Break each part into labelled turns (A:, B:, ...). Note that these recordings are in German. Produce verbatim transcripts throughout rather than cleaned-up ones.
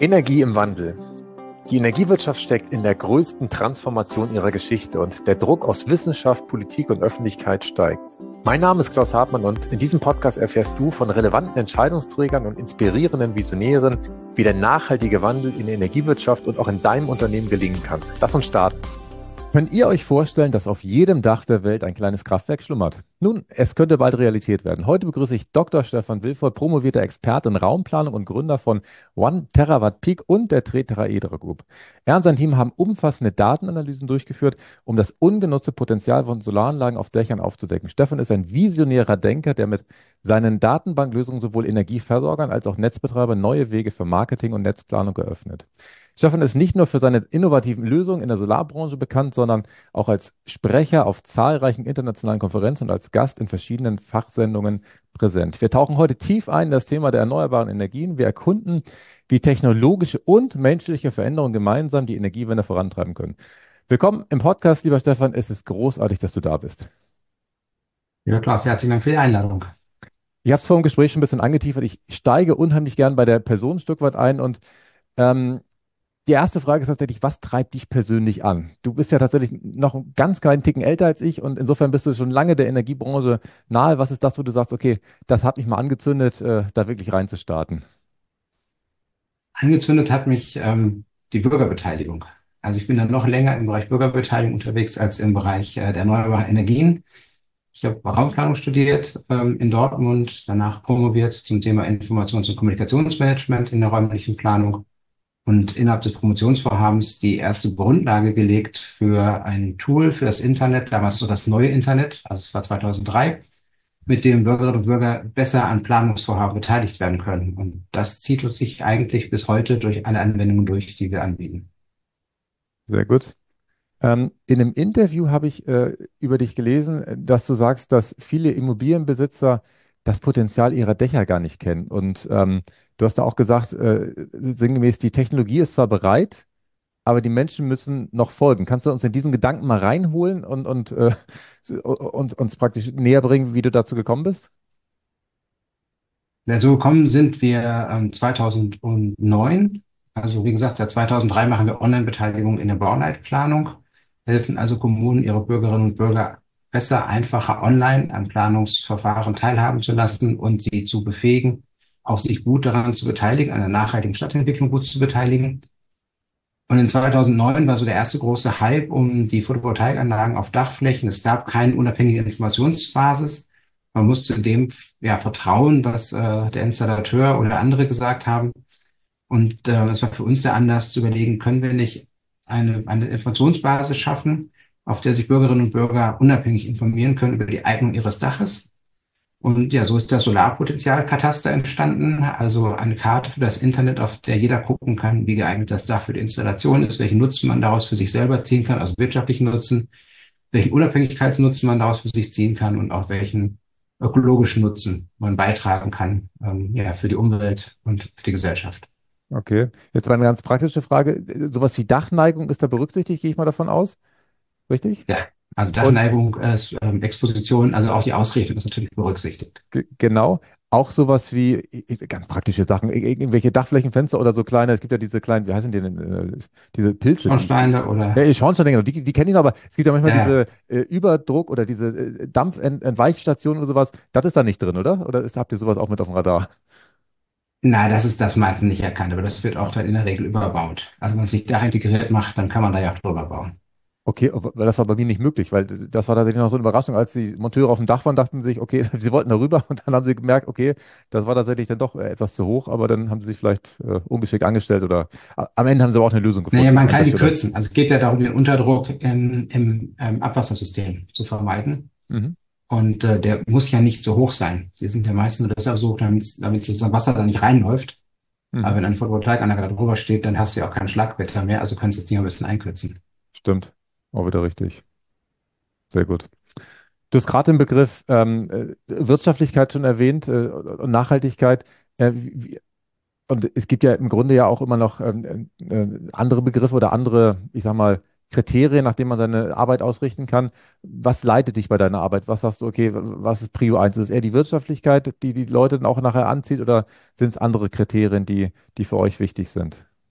A: Energie im Wandel. Die Energiewirtschaft steckt in der größten Transformation ihrer Geschichte und der Druck aus Wissenschaft, Politik und Öffentlichkeit steigt. Mein Name ist Klaus Hartmann und in diesem Podcast erfährst du von relevanten Entscheidungsträgern und inspirierenden Visionären, wie der nachhaltige Wandel in der Energiewirtschaft und auch in deinem Unternehmen gelingen kann. Lass uns starten. Könnt ihr euch vorstellen, dass auf jedem Dach der Welt ein kleines Kraftwerk schlummert? Nun, es könnte bald Realität werden. Heute begrüße ich Doktor Stefan Wilford, promovierter Experte in Raumplanung und Gründer von One Terawatt Peak und der Tetraedra Group. Er und sein Team haben umfassende Datenanalysen durchgeführt, um das ungenutzte Potenzial von Solaranlagen auf Dächern aufzudecken. Stefan ist ein visionärer Denker, der mit seinen Datenbanklösungen sowohl Energieversorgern als auch Netzbetreibern neue Wege für Marketing und Netzplanung eröffnet. Stefan ist nicht nur für seine innovativen Lösungen in der Solarbranche bekannt, sondern auch als Sprecher auf zahlreichen internationalen Konferenzen und als Gast in verschiedenen Fachsendungen präsent. Wir tauchen heute tief ein in das Thema der erneuerbaren Energien. Wir erkunden, wie technologische und menschliche Veränderungen gemeinsam die Energiewende vorantreiben können. Willkommen im Podcast, lieber Stefan. Es ist großartig, dass du da bist.
B: Ja, Klaus, herzlichen Dank für die Einladung.
A: Ich habe es vor dem Gespräch schon ein bisschen angeteasert. Ich steige unheimlich gern bei der Person ein Stück weit ein und ähm, die erste Frage ist tatsächlich, was treibt dich persönlich an? Du bist ja tatsächlich noch einen ganz kleinen Ticken älter als ich und insofern bist du schon lange der Energiebranche nahe. Was ist das, wo du sagst, okay, das hat mich mal angezündet, äh, da wirklich reinzustarten?
B: Angezündet hat mich ähm, die Bürgerbeteiligung. Also ich bin dann noch länger im Bereich Bürgerbeteiligung unterwegs als im Bereich äh, der erneuerbaren Energien. Ich habe Raumplanung studiert ähm, in Dortmund, danach promoviert zum Thema Informations- und Kommunikationsmanagement in der räumlichen Planung und innerhalb des Promotionsvorhabens die erste Grundlage gelegt für ein Tool für das Internet, damals so das neue Internet, also es war zweitausenddrei, mit dem Bürgerinnen und Bürger besser an Planungsvorhaben beteiligt werden können. Und das zieht uns sich eigentlich bis heute durch alle Anwendungen durch, die wir anbieten.
A: Sehr gut. Ähm, in einem Interview habe ich äh, über dich gelesen, äh, dass du sagst, dass viele Immobilienbesitzer das Potenzial ihrer Dächer gar nicht kennen. Und ähm, du hast da auch gesagt, äh, sinngemäß, die Technologie ist zwar bereit, aber die Menschen müssen noch folgen. Kannst du uns in diesen Gedanken mal reinholen und, und äh, uns, uns praktisch näher bringen, wie du dazu gekommen bist?
B: Ja, so gekommen sind wir ähm, zweitausendneun. Also wie gesagt, seit zweitausenddrei machen wir Online-Beteiligung in der Bauleitplanung, helfen also Kommunen, ihre Bürgerinnen und Bürger besser, einfacher online am Planungsverfahren teilhaben zu lassen und sie zu befähigen, auch sich gut daran zu beteiligen, an der nachhaltigen Stadtentwicklung gut zu beteiligen. Und in zweitausendneun war so der erste große Hype um die Photovoltaikanlagen auf Dachflächen. Es gab keine unabhängige Informationsbasis. Man musste dem ja vertrauen, was äh, der Installateur oder andere gesagt haben. Und äh, es war für uns der Anlass zu überlegen, können wir nicht eine, eine Informationsbasis schaffen, auf der sich Bürgerinnen und Bürger unabhängig informieren können über die Eignung ihres Daches. Und ja, so ist das Solarpotenzialkataster entstanden, also eine Karte für das Internet, auf der jeder gucken kann, wie geeignet das Dach für die Installation ist, welchen Nutzen man daraus für sich selber ziehen kann, also wirtschaftlichen Nutzen, welchen Unabhängigkeitsnutzen man daraus für sich ziehen kann und auch welchen ökologischen Nutzen man beitragen kann, ähm, ja, für die Umwelt und für die Gesellschaft.
A: Okay. Jetzt mal eine ganz praktische Frage. Sowas wie Dachneigung ist da berücksichtigt, gehe ich mal davon aus. Richtig?
B: Ja, also
A: Und
B: Dachneigung, äh, ähm, Exposition, also auch die Ausrichtung ist natürlich berücksichtigt.
A: Ge- Genau. Auch sowas wie i- i- ganz praktische Sachen, ir- irgendwelche Dachflächenfenster oder so kleine, es gibt ja diese kleinen, wie heißen die denn, äh, diese Pilze, die,
B: Schornsteine
A: ja,
B: oder,
A: die Schornsteinfeger, die, die kenne ich noch, aber es gibt ja manchmal
B: ja, ja.
A: diese äh, Überdruck oder diese äh, Dampfentweichstationen oder sowas, das ist da nicht drin, oder? Oder ist, habt ihr sowas auch mit auf dem Radar?
B: Na, das ist das meistens nicht erkannt, aber das wird auch dann in der Regel überbaut. Also wenn man sich da integriert macht, dann kann man da ja auch drüber bauen.
A: Okay, aber- weil das war bei mir nicht möglich, weil das war tatsächlich noch so eine Überraschung, als die Monteure auf dem Dach waren, dachten sie sich, okay, sie wollten da rüber und dann haben sie gemerkt, okay, das war tatsächlich dann doch äh, etwas zu hoch, aber dann haben sie sich vielleicht äh, ungeschickt angestellt oder a- am Ende haben sie aber auch eine Lösung
B: Naja,
A: gefunden
B: man
A: an
B: kann
A: der
B: die
A: Stelle.
B: kürzen. Also es geht ja darum, den Unterdruck im, im ähm, Abwassersystem zu vermeiden.
A: Mhm.
B: Und äh, der muss ja nicht so hoch sein. Sie sind ja meistens nur deshalb so hoch, damit, damit sozusagen Wasser da nicht reinläuft. Aber
A: Mhm.
B: wenn eine Photovoltaikanlage da drüber steht, dann hast du ja auch kein Schlagwetter mehr, also kannst du das Ding ein bisschen einkürzen.
A: Stimmt, auch wieder richtig. Sehr gut. Du hast gerade den Begriff ähm, äh, Wirtschaftlichkeit schon erwähnt äh, und Nachhaltigkeit. Äh, wie, und es gibt ja im Grunde ja auch immer noch ähm, äh, andere Begriffe oder andere, ich sag mal, Kriterien, nach denen man seine Arbeit ausrichten kann. Was leitet dich bei deiner Arbeit? Was sagst du, okay, was ist Prio eins? Ist es eher die Wirtschaftlichkeit, die die Leute dann auch nachher anzieht oder sind es andere Kriterien, die, die für euch wichtig sind?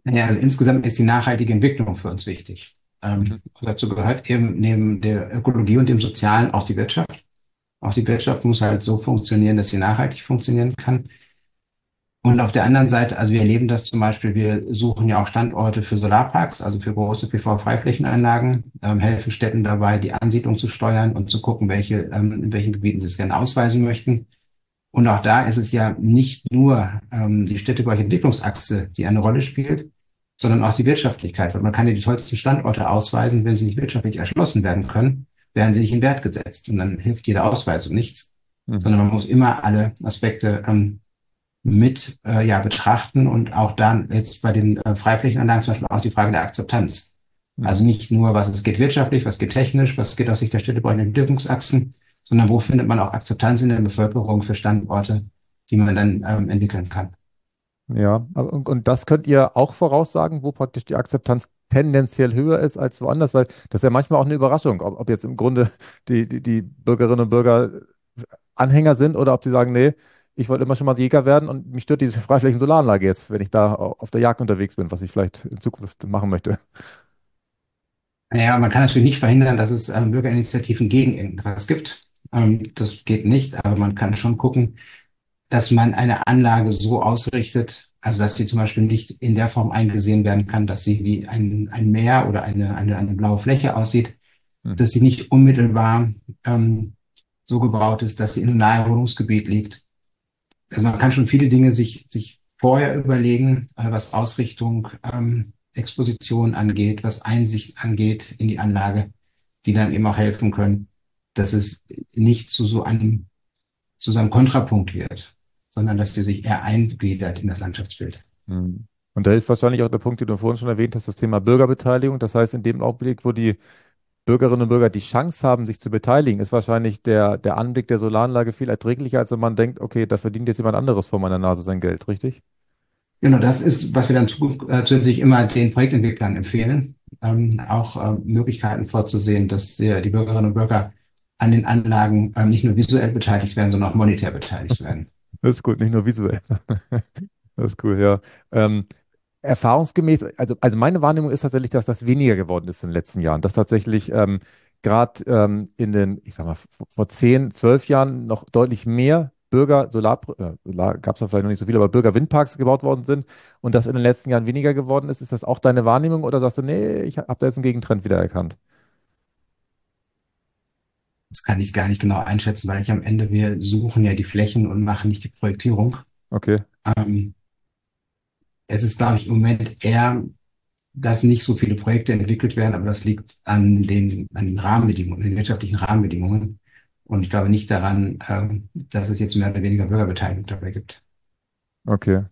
B: Ja, also insgesamt ist die nachhaltige Entwicklung für uns wichtig.
A: Mhm.
B: Ähm, dazu gehört eben neben der Ökologie und dem Sozialen auch die Wirtschaft. Auch die Wirtschaft muss halt so funktionieren, dass sie nachhaltig funktionieren kann. Und auf der anderen Seite, also wir erleben das zum Beispiel, wir suchen ja auch Standorte für Solarparks, also für große P V-Freiflächenanlagen, ähm, helfen Städten dabei, die Ansiedlung zu steuern und zu gucken, welche, ähm, in welchen Gebieten sie es gerne ausweisen möchten. Und auch da ist es ja nicht nur ähm, die Städtebauentwicklungsachse, die eine Rolle spielt, sondern auch die Wirtschaftlichkeit. Weil man kann ja die tollsten Standorte ausweisen, wenn sie nicht wirtschaftlich erschlossen werden können, werden sie nicht in Wert gesetzt. Und dann hilft jede Ausweisung nichts,
A: Mhm.
B: sondern man muss immer alle Aspekte ähm, mit äh, ja, betrachten und auch dann jetzt bei den äh, Freiflächenanlagen zum Beispiel auch die Frage der Akzeptanz. Also
A: Mhm.
B: nicht nur, was es geht wirtschaftlich, was geht technisch, was geht aus Sicht der städtebaulichen Entwicklungsachsen, sondern wo findet man auch Akzeptanz in der Bevölkerung für Standorte, die man dann ähm, entwickeln kann.
A: Ja, aber- und, und das könnt ihr auch voraussagen, wo praktisch die Akzeptanz tendenziell höher ist als woanders, weil das ist ja manchmal auch eine Überraschung, ob, ob jetzt im Grunde die, die, die Bürgerinnen und Bürger Anhänger sind oder ob sie sagen, nee, ich wollte immer schon mal Jäger werden und mich stört diese Freiflächen-Solaranlage jetzt, wenn ich da au- auf der Jagd unterwegs bin, was ich vielleicht in Zukunft machen möchte.
B: Ja, man kann natürlich nicht verhindern, dass es ähm, Bürgerinitiativen gegen irgendwas gibt. Ähm, das geht nicht, aber man kann schon gucken, dass man eine Anlage so ausrichtet, also dass sie zum Beispiel nicht in der Form eingesehen werden kann, dass sie wie ein, ein Meer oder eine, eine, eine blaue Fläche aussieht,
A: Hm.
B: dass sie nicht unmittelbar ähm, so gebaut ist, dass sie in einem nahe Wohnungsgebiet liegt. Also man kann schon viele Dinge sich, sich vorher überlegen, äh, was Ausrichtung, ähm, Exposition angeht, was Einsicht angeht in die Anlage, die dann eben auch helfen können, dass es nicht zu so einem, zu so einem Kontrapunkt wird, sondern dass sie sich eher eingliedert in das Landschaftsbild.
A: Hm. Und da hilft wahrscheinlich auch der Punkt, den du vorhin schon erwähnt hast, das Thema Bürgerbeteiligung. Das heißt, in dem Augenblick, wo die Bürgerinnen und Bürger die Chance haben, sich zu beteiligen, ist wahrscheinlich der, der Anblick der Solaranlage viel erträglicher, als wenn man denkt, okay, da verdient jetzt jemand anderes vor meiner Nase sein Geld, richtig?
B: Genau, das ist, was wir dann zu, äh, zusätzlich immer den Projektentwicklern empfehlen, ähm, auch äh, Möglichkeiten vorzusehen, dass die, die Bürgerinnen und Bürger an den Anlagen ähm, nicht nur visuell beteiligt werden, sondern auch monetär beteiligt werden.
A: Das ist gut, nicht nur visuell. Das ist cool, ja. Ähm, erfahrungsgemäß, also, also meine Wahrnehmung ist tatsächlich, dass das weniger geworden ist in den letzten Jahren. Dass tatsächlich ähm, gerade ähm, in den, ich sag mal, vor vor zehn, zwölf Jahren noch deutlich mehr Bürger, Solar, äh, Solar gab es da vielleicht noch nicht so viele, aber Bürger-Windparks gebaut worden sind und das in den letzten Jahren weniger geworden ist. Ist das auch deine Wahrnehmung oder sagst du, nee, ich habe da jetzt einen Gegentrend wieder erkannt?
B: Das kann ich gar nicht genau einschätzen, weil ich am Ende, wir suchen ja die Flächen und machen nicht die Projektierung.
A: Okay,
B: Ähm, es ist, glaube ich, im Moment eher, dass nicht so viele Projekte entwickelt werden, aber das liegt an den, an den Rahmenbedingungen, den wirtschaftlichen Rahmenbedingungen. Und ich glaube nicht daran, ähm, dass es jetzt mehr oder weniger Bürgerbeteiligung dabei gibt.
A: okay,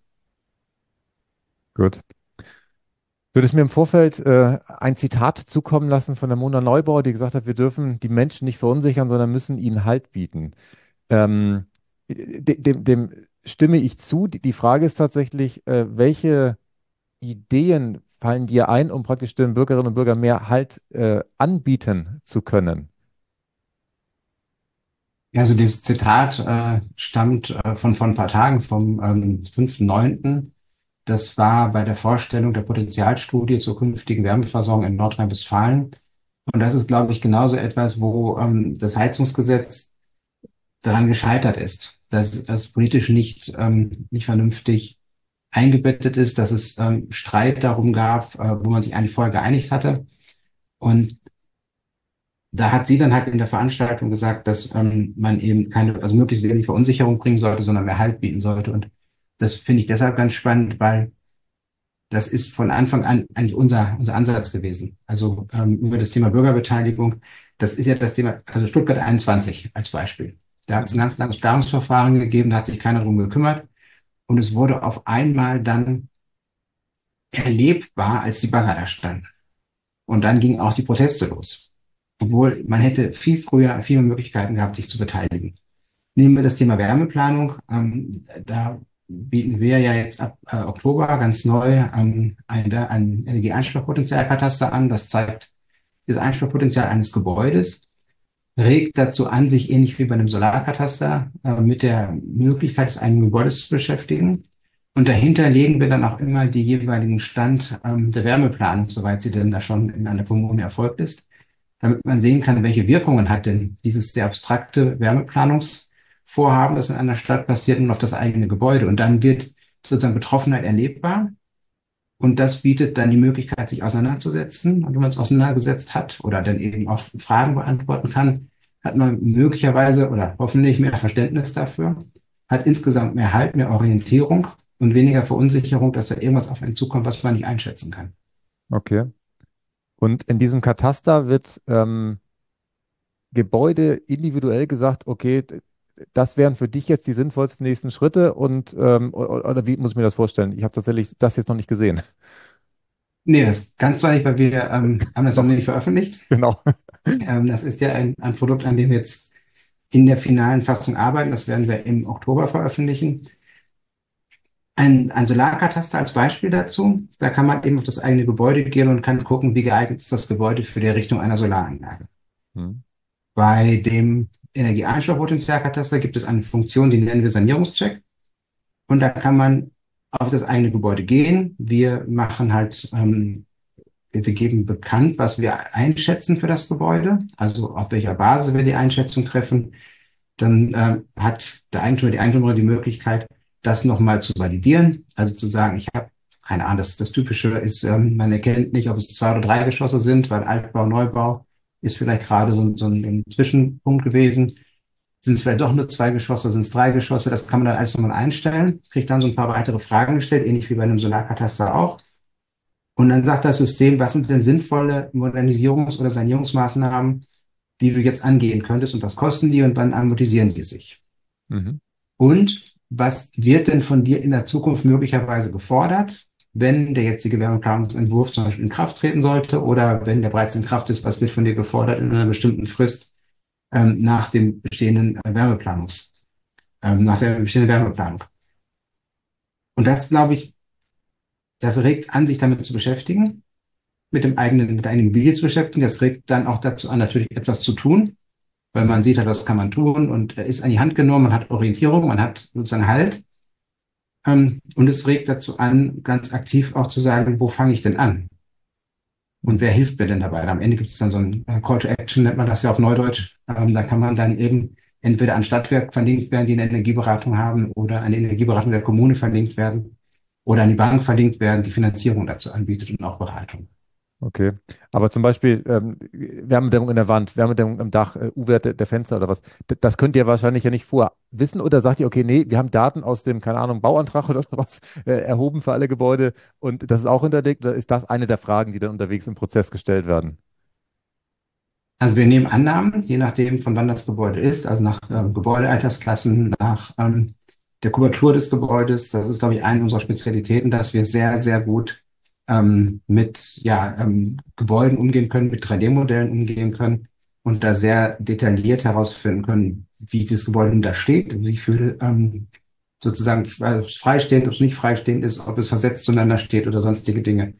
A: gut. Würdest mir im Vorfeld äh, ein Zitat zukommen lassen von der Mona Neubauer, die gesagt hat, wir dürfen die Menschen nicht verunsichern, sondern müssen ihnen Halt bieten. Ähm, de- dem, dem stimme ich zu. Die, die Frage ist tatsächlich, äh, welche Ideen fallen dir ein, um praktisch den Bürgerinnen und Bürgern mehr Halt äh, anbieten zu können?
B: Ja, also dieses Zitat äh, stammt äh, von vor ein paar Tagen, vom ähm, fünften neunten. Das war bei der Vorstellung der Potenzialstudie zur künftigen Wärmeversorgung in Nordrhein-Westfalen. Und das ist, glaube ich, genauso etwas, wo ähm, das Heizungsgesetz daran gescheitert ist, dass es politisch nicht, ähm, nicht vernünftig eingebettet ist, dass es ähm, Streit darum gab, äh, wo man sich eigentlich vorher geeinigt hatte. Und da hat sie dann halt in der Veranstaltung gesagt, dass ähm, man eben keine, also möglichst wenig Verunsicherung bringen sollte, sondern mehr Halt bieten sollte. Und das finde ich deshalb ganz spannend, weil das ist von Anfang an eigentlich unser, unser Ansatz gewesen. Also ähm, über das Thema Bürgerbeteiligung, das ist ja das Thema, also Stuttgart einundzwanzig als Beispiel. Da hat es ein
A: Mhm.
B: ganz langes Planungsverfahren gegeben, da hat sich keiner drum gekümmert. Und es wurde auf einmal dann erlebbar, als die Bagger da standen. Und dann gingen auch die Proteste los. Obwohl man hätte viel früher viel mehr Möglichkeiten gehabt, sich zu beteiligen. Nehmen wir das Thema Wärmeplanung. Ähm, da bieten wir ja jetzt ab äh, Oktober ganz neu ähm, ein, ein Energieeinsparpotenzialkataster an. Das zeigt das Einsparpotenzial eines Gebäudes, regt dazu an, sich ähnlich wie bei einem Solarkataster äh, mit der Möglichkeit des eigenen Gebäudes zu beschäftigen Und dahinter legen wir dann auch immer die jeweiligen Stand ähm, der Wärmeplanung, soweit sie denn da schon in einer Kommune erfolgt ist, damit man sehen kann, welche Wirkungen hat denn dieses sehr abstrakte Wärmeplanungsvorhaben, das in einer Stadt passiert, und auf das eigene Gebäude. Und dann wird sozusagen Betroffenheit erlebbar. Und das bietet dann die Möglichkeit, sich auseinanderzusetzen. Und wenn man es auseinandergesetzt hat oder dann eben auch Fragen beantworten kann, hat man möglicherweise oder hoffentlich mehr Verständnis dafür, hat insgesamt mehr Halt, mehr Orientierung und weniger Verunsicherung, dass da irgendwas auf einen zukommt, was man nicht einschätzen kann.
A: Okay. Und in diesem Kataster wird ähm, Gebäude individuell gesagt, okay, d- das wären für dich jetzt die sinnvollsten nächsten Schritte und ähm, o- o- oder wie muss ich mir das vorstellen? Ich habe tatsächlich das jetzt noch nicht gesehen.
B: Nee, das kannst du nicht, weil wir ähm, haben das noch
A: Doch,
B: nicht veröffentlicht.
A: genau.
B: Ähm, das ist ja ein, ein Produkt, an dem wir jetzt in der finalen Fassung arbeiten. Das werden wir im Oktober veröffentlichen. Ein, ein Solarkataster als Beispiel dazu. Da kann man eben auf das eigene Gebäude gehen und kann gucken, wie geeignet ist das Gebäude für die Errichtung einer Solaranlage.
A: Hm.
B: Bei dem Energieeinsparpotenzialkataster gibt es eine Funktion, die nennen wir Sanierungscheck. Und da kann man auf das eigene Gebäude gehen. Wir machen halt, ähm, wir, wir geben bekannt, was wir einschätzen für das Gebäude, also auf welcher Basis wir die Einschätzung treffen. Dann ähm, hat der Eigentümer, die Eigentümerin die Möglichkeit, das nochmal zu validieren. Also zu sagen, ich habe keine Ahnung, das, das Typische ist, ähm, man erkennt nicht, ob es zwei oder drei Geschosse sind, weil Altbau, Neubau ist vielleicht gerade so, so ein, ein Zwischenpunkt gewesen. Sind es vielleicht doch nur zwei Geschosse, sind es drei Geschosse? Das kann man dann alles nochmal einstellen, kriegt dann so ein paar weitere Fragen gestellt, ähnlich wie bei einem Solarkataster auch. Und dann sagt das System, was sind denn sinnvolle Modernisierungs- oder Sanierungsmaßnahmen, die du jetzt angehen könntest und was kosten die und wann amortisieren die sich?
A: Mhm.
B: Und was wird denn von dir in der Zukunft möglicherweise gefordert, wenn der jetzige Wärmeplanungsentwurf zum Beispiel in Kraft treten sollte oder wenn der bereits in Kraft ist, was wird von dir gefordert in einer bestimmten Frist ähm, nach dem bestehenden äh, Wärmeplanungs, ähm, nach der bestehenden Wärmeplanung? Und das, glaube ich, das regt an, sich damit zu beschäftigen, mit dem eigenen, mit der eigenen Immobilie zu beschäftigen. Das regt dann auch dazu an, natürlich etwas zu tun, weil man sieht, halt, was kann man tun und er ist an die Hand genommen, man hat Orientierung, man hat sozusagen Halt. Ähm, und es regt dazu an, ganz aktiv auch zu sagen, wo fange ich denn an? Und wer hilft mir denn dabei? Am Ende gibt es dann so ein äh, Call to Action, nennt man das ja auf Neudeutsch. Ähm, da kann man dann eben entweder an Stadtwerk verlinkt werden, die eine Energieberatung haben, oder an die Energieberatung der Kommune verlinkt werden, oder an die Bank verlinkt werden, die Finanzierung dazu anbietet und auch Beratung.
A: Okay. Aber zum Beispiel ähm, Wärmedämmung in der Wand, Wärmedämmung im Dach, äh, U-Wert der, der Fenster oder was. D das könnt ihr wahrscheinlich ja nicht vorher wissen oder sagt ihr, okay, nee, wir haben Daten aus dem, keine Ahnung, Bauantrag oder sowas äh, erhoben für alle Gebäude und das ist auch hinterlegt oder ist das eine der Fragen, die dann unterwegs im Prozess gestellt werden?
B: Also wir nehmen Annahmen, je nachdem, von wann das Gebäude ist, also nach ähm, Gebäudealtersklassen, nach ähm, der Kubatur des Gebäudes. Das ist, glaube ich, eine unserer Spezialitäten, dass wir sehr, sehr gut ähm, mit ja, ähm, Gebäuden umgehen können, mit drei D-Modellen umgehen können und da sehr detailliert herausfinden können, wie das Gebäude nun da steht, wie viel ähm, sozusagen also freistehend, ob es nicht freistehend ist, ob es versetzt zueinander steht oder sonstige Dinge.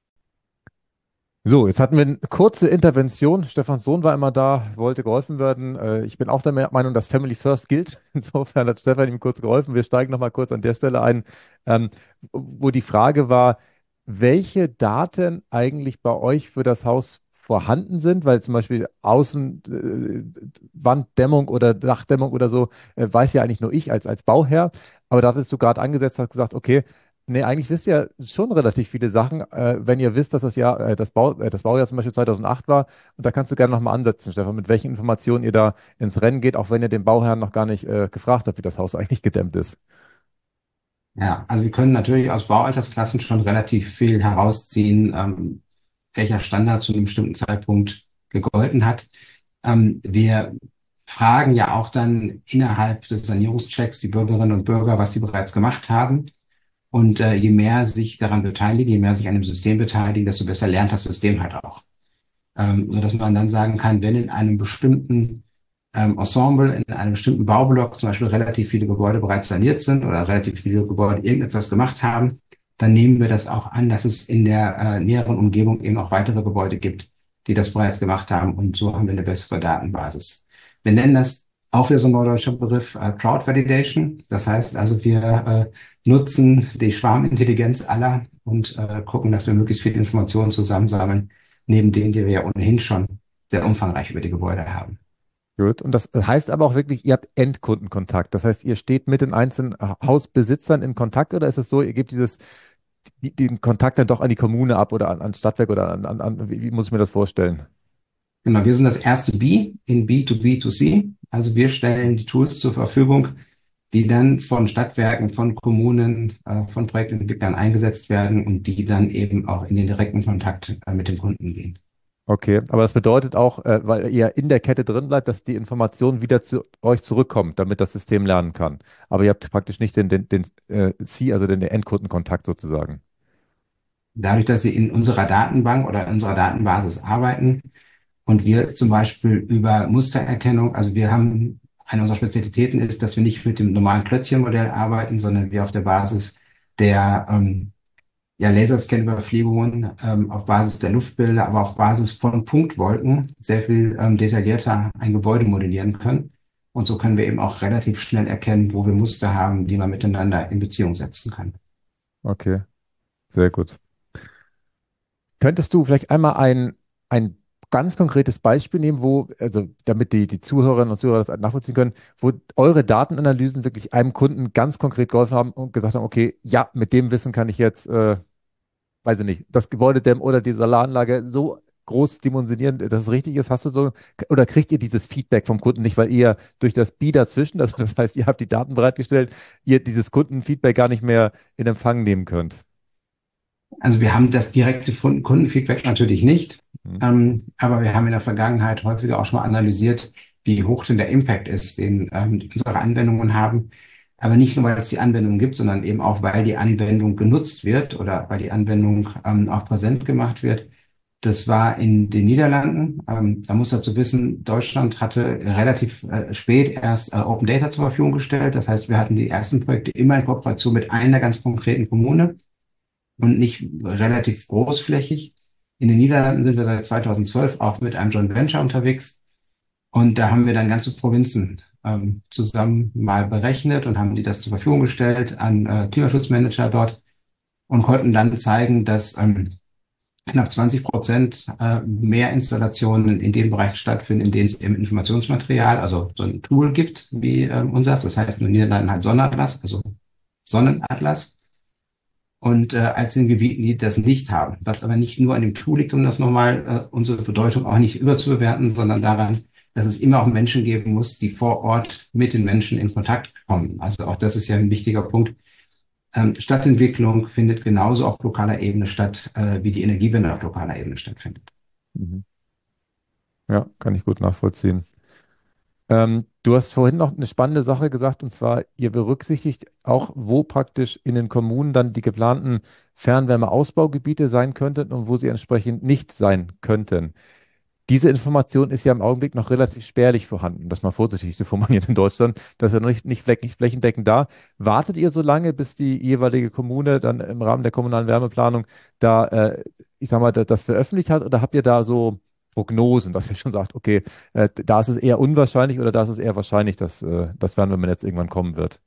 A: So, jetzt hatten wir eine kurze Intervention. Stefans Sohn war immer da, wollte geholfen werden. Äh, ich bin auch der Meinung, dass Family First gilt. Insofern hat Stefan ihm kurz geholfen. Wir steigen nochmal kurz an der Stelle ein, ähm, wo die Frage war, welche Daten eigentlich bei euch für das Haus vorhanden sind, weil zum Beispiel Außen, äh, Wanddämmung oder Dachdämmung oder so, äh, weiß ja eigentlich nur ich als, als Bauherr. Aber da hattest du gerade angesetzt, hast gesagt, okay, nee, eigentlich wisst ihr schon relativ viele Sachen, äh, wenn ihr wisst, dass das Jahr, äh, das Bau, äh, das Baujahr zum Beispiel zweitausendacht war. Und da kannst du gerne nochmal ansetzen, Stefan, mit welchen Informationen ihr da ins Rennen geht, auch wenn ihr den Bauherrn noch gar nicht äh, gefragt habt, wie das Haus eigentlich gedämmt ist.
B: Ja, also wir können natürlich aus Baualtersklassen schon relativ viel herausziehen, ähm, welcher Standard zu einem bestimmten Zeitpunkt gegolten hat. Ähm, wir fragen ja auch dann innerhalb des Sanierungschecks die Bürgerinnen und Bürger, was sie bereits gemacht haben. Und äh, je mehr sich daran beteiligen, je mehr sich an dem System beteiligen, desto besser lernt das System halt auch. Ähm, sodass man dann sagen kann, wenn in einem bestimmten ähm, Ensemble, in einem bestimmten Baublock zum Beispiel relativ viele Gebäude bereits saniert sind oder relativ viele Gebäude irgendetwas gemacht haben, dann nehmen wir das auch an, dass es in der äh, näheren Umgebung eben auch weitere Gebäude gibt, die das bereits gemacht haben. Und so haben wir eine bessere Datenbasis. Wir nennen das auch wieder so ein neudeutscher Begriff äh, Crowd Validation. Das heißt also, wir äh, nutzen die Schwarmintelligenz aller und äh, gucken, dass wir möglichst viele Informationen zusammensammeln, neben denen, die wir ja ohnehin schon sehr umfangreich über die Gebäude haben.
A: Gut. Und das heißt aber auch wirklich, ihr habt Endkundenkontakt. Das heißt, ihr steht mit den einzelnen Hausbesitzern in Kontakt oder ist es so, ihr gebt dieses, die, den Kontakt dann doch an die Kommune ab oder an, an Stadtwerk oder an, an, an wie, wie muss ich mir das vorstellen?
B: Genau, wir sind das erste B in B to B to C. Also wir stellen die Tools zur Verfügung, die dann von Stadtwerken, von Kommunen, äh, von Projektentwicklern eingesetzt werden und die dann eben auch in den direkten Kontakt äh, mit dem Kunden gehen.
A: Okay, aber das bedeutet auch, äh, weil ihr in der Kette drin bleibt, dass die Information wieder zu euch zurückkommt, damit das System lernen kann. Aber ihr habt praktisch nicht den, den, den äh, C, also den, den Endkundenkontakt sozusagen.
B: Dadurch, dass sie in unserer Datenbank oder in unserer Datenbasis arbeiten und wir zum Beispiel über Mustererkennung, also wir haben, eine unserer Spezialitäten ist, dass wir nicht mit dem normalen Klötzchenmodell arbeiten, sondern wir auf der Basis der ähm, ja, Laserscan-Überfliegungen, ähm, auf Basis der Luftbilder, aber auf Basis von Punktwolken sehr viel ähm, detaillierter ein Gebäude modellieren können. Und so können wir eben auch relativ schnell erkennen, wo wir Muster haben, die man miteinander in Beziehung setzen kann.
A: Okay, sehr gut. Könntest du vielleicht einmal ein, ein ganz konkretes Beispiel nehmen, wo, also damit die, die Zuhörerinnen und Zuhörer das nachvollziehen können, wo eure Datenanalysen wirklich einem Kunden ganz konkret geholfen haben und gesagt haben, okay, ja, mit dem Wissen kann ich jetzt, äh, weiß ich nicht, das Gebäude dämmen oder die Solaranlage so groß dimensionieren, dass es richtig ist? Hast du so, oder kriegt ihr dieses Feedback vom Kunden nicht, weil ihr durch das B dazwischen, also das heißt, ihr habt die Daten bereitgestellt, ihr dieses Kundenfeedback gar nicht mehr in Empfang nehmen könnt?
B: Also wir haben das direkte Fun- Kundenfeedback natürlich nicht,
A: Hm.
B: ähm, aber wir haben in der Vergangenheit häufiger auch schon mal analysiert, wie hoch denn der Impact ist, den ähm, unsere Anwendungen haben. Aber nicht nur, weil es die Anwendung gibt, sondern eben auch, weil die Anwendung genutzt wird oder weil die Anwendung ähm, auch präsent gemacht wird. Das war in den Niederlanden. Ähm, da muss dazu wissen, Deutschland hatte relativ äh, spät erst äh, Open Data zur Verfügung gestellt. Das heißt, wir hatten die ersten Projekte immer in Kooperation mit einer ganz konkreten Kommune und nicht relativ großflächig. In den Niederlanden sind wir seit zweitausendzwölf auch mit einem Joint Venture unterwegs. Und da haben wir dann ganze Provinzen ähm, zusammen mal berechnet und haben die das zur Verfügung gestellt an äh, Klimaschutzmanager dort und konnten dann zeigen, dass ähm, knapp zwanzig Prozent äh, mehr Installationen in dem Bereich stattfinden, in denen es eben Informationsmaterial, also so ein Tool gibt wie ähm, unseres. Das heißt, nur in den Niederlanden halt Sonnenatlas, also Sonnenatlas und äh, als in Gebieten, die das nicht haben. Was aber nicht nur an dem Tool liegt, um das nochmal äh, unsere Bedeutung auch nicht überzubewerten, sondern daran, dass es immer auch Menschen geben muss, die vor Ort mit den Menschen in Kontakt kommen. Also auch das ist ja ein wichtiger Punkt. Ähm, Stadtentwicklung findet genauso auf lokaler Ebene statt, äh, wie die Energiewende auf lokaler Ebene stattfindet.
A: Mhm. Ja, kann ich gut nachvollziehen. Ähm, du hast vorhin noch eine spannende Sache gesagt, und zwar, ihr berücksichtigt auch, wo praktisch in den Kommunen dann die geplanten Fernwärmeausbaugebiete sein könnten und wo sie entsprechend nicht sein könnten. Diese Information ist ja im Augenblick noch relativ spärlich vorhanden, das mal vorsichtig zu formulieren in Deutschland. Das ist ja noch nicht, nicht fläch- flächendeckend da. Wartet ihr so lange, bis die jeweilige Kommune dann im Rahmen der kommunalen Wärmeplanung da, äh, ich sag mal, da- das veröffentlicht hat? Oder habt ihr da so Prognosen, dass ihr schon sagt, okay, äh, da ist es eher unwahrscheinlich oder da ist es eher wahrscheinlich, dass äh, das Fernwärmenetz irgendwann kommen wird?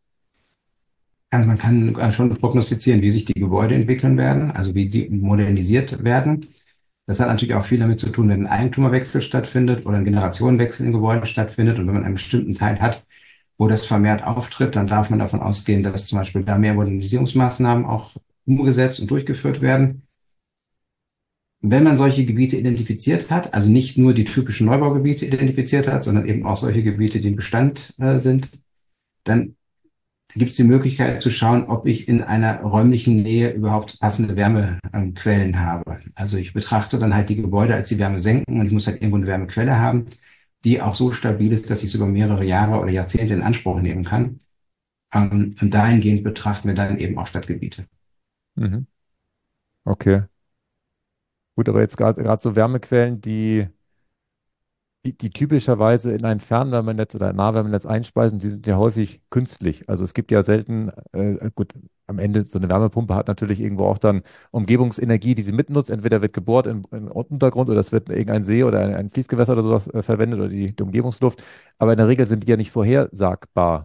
B: Also man kann äh, schon prognostizieren, wie sich die Gebäude entwickeln werden, also wie die modernisiert werden. Das hat natürlich auch viel damit zu tun, wenn ein Eigentümerwechsel stattfindet oder ein Generationenwechsel in Gebäuden stattfindet. Und wenn man einen bestimmten Teil hat, wo das vermehrt auftritt, dann darf man davon ausgehen, dass zum Beispiel da mehr Modernisierungsmaßnahmen auch umgesetzt und durchgeführt werden. Wenn man solche Gebiete identifiziert hat, also nicht nur die typischen Neubaugebiete identifiziert hat, sondern eben auch solche Gebiete, die im Bestand äh, sind, dann gibt es die Möglichkeit zu schauen, ob ich in einer räumlichen Nähe überhaupt passende Wärmequellen habe. Also ich betrachte dann halt die Gebäude als die Wärme senken und ich muss halt irgendwo eine Wärmequelle haben, die auch so stabil ist, dass ich es über mehrere Jahre oder Jahrzehnte in Anspruch nehmen kann. Ähm, Und dahingehend betrachten wir dann eben auch Stadtgebiete.
A: Mhm. Okay. Gut, aber jetzt gerade gerade so Wärmequellen, die die, die typischerweise in ein Fernwärmenetz oder ein Nahwärmenetz einspeisen, die sind ja häufig künstlich. Also es gibt ja selten, äh, gut, am Ende so eine Wärmepumpe hat natürlich irgendwo auch dann Umgebungsenergie, die sie mitnutzt. Entweder wird gebohrt in, in Untergrund oder es wird irgendein See oder ein, ein Fließgewässer oder sowas äh, verwendet oder die, die Umgebungsluft. Aber in der Regel sind die ja nicht vorhersagbar.